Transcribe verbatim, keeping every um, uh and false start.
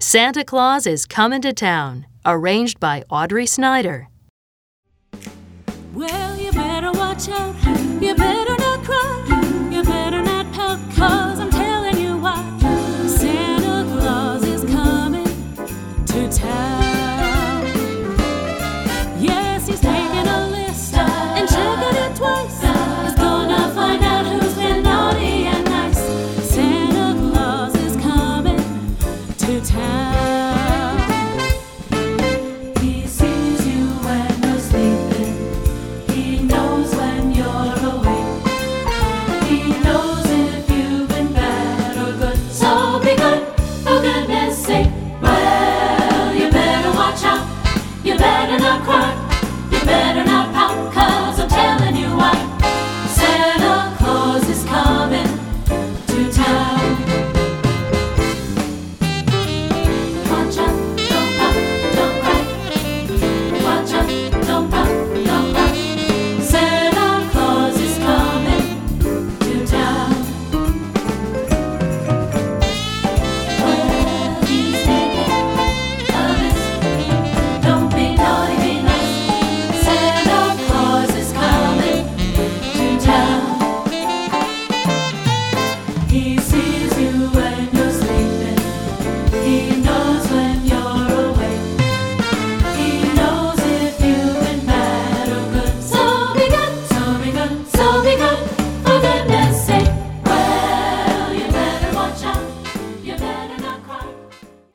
Santa Claus is Comin' to Town, arranged by Audrey Snyder. Well, you better watch out, you better not cry, you better not pout, 'cause I'm telling you why. Santa Claus is coming to town. Yes, he's taking a list and checking it twice. He's gonna find out who's been naughty and nice. Santa Claus is coming to town.